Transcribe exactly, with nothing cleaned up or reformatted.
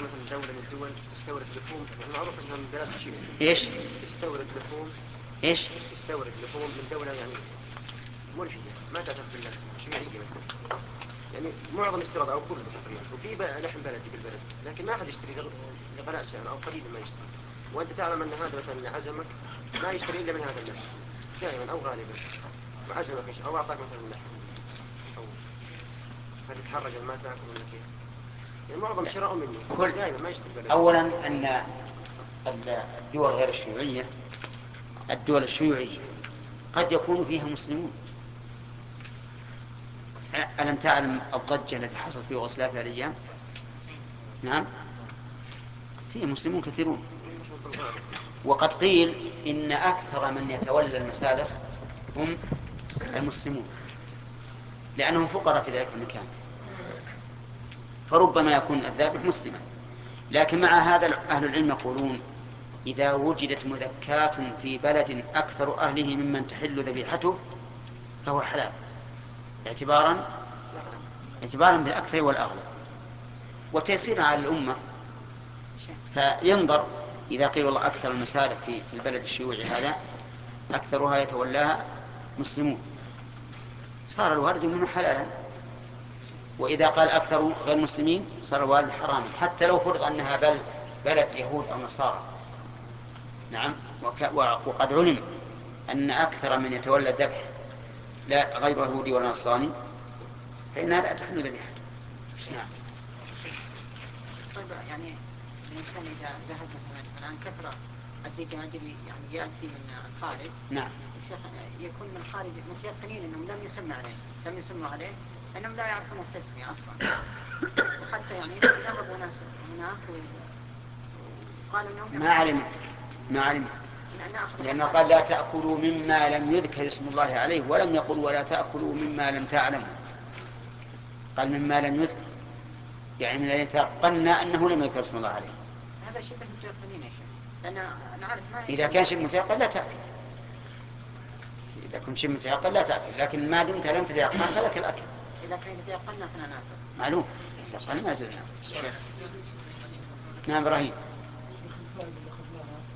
مثلا دولة من الدول تستورد لحوم، يعني معروف أنها من بلاد الشيوعية. إيش؟ تستورد لحوم. إيش؟ تستورد لحوم من دولة يعني ملحدة ما تعترف بالله شيوعية مثلا، يعني معظم استيراد أو كله تقريبا، وفي لحم بلدي بالبلد، لكن ما أحد يشتري لغلاء سعر أو قليل ما يشتري، وأنت تعلم أن هذا مثلا عزمك ما يشتري إلا من هذا النحو دائما أو غالبا، وعزمك أو أعطاك مثلا لحم أو فتتحرج ما تاكل ولا كيف، يعني معظم شراء منه كل دائما ما يشتري بلد. أولا أن الدول غير الشيوعية، الدول الشيوعية قد يكون فيها مسلمون. ألم تعلم الضجة التي حصلت في يوغوسلافيا الأيام؟ نعم، فيه مسلمون كثيرون. وقد قيل إن أكثر من يتولى المسالخ هم المسلمون، لأنهم فقراء في ذلك المكان، فربما يكون الذابح مسلما. لكن مع هذا أهل العلم يقولون إذا وجدت مذكاة في بلد أكثر أهله ممن تحل ذبيحته فهو حلال، اعتبارا اعتبارا بالأكثر والأغلب وتيسيرا على الأمة. فينظر إذا قيل والله أكثر المسالك في البلد الشيوعي هذا أكثرها يتولاها مسلمون، صار الوارد منه حلالا. وإذا قال أكثر غير مسلمين صار الوارد حراما، حتى لو فرض أنها بل بلد يهود أو نصارى. نعم، وقد علم أن أكثر من يتولى الذبح لا غير يهودي ولا نصراني فإنها لا تحل ذبيحته. نعم. طيب يعني الإنسان إذا ذهب مثلا عن كثرة الدجاج يعني يأتي من الخارج، نعم، الشيخ يكون من الخارج متيقنين أنهم لم يسمى عليه لم يسموا عليه أنهم لا يعرفون التسمية أصلا، وحتى يعني ذهبوا ناس هناك وقالوا أنهم ما علم ما علم لأنه قال لا تأكلوا مما لم يذكر اسم الله عليه، ولم يقل ولا تأكلوا مما لم تعلموا، قال مما لم يذكر، يعني من يتيقنا أنه لم يذكر اسم الله عليه. هذا شبه متيقنين يا شيخ، لأن نعرف ما إذا كان شيء متيقن لا تأكل، إذا كنت شيء متيقن لا تأكل، لكن ما دمت لم تتيقن فلك الأكل. إذا كان يتيقنا فلا نأكل. معلوم، يتيقن ما يجوز. نعم إبراهيم.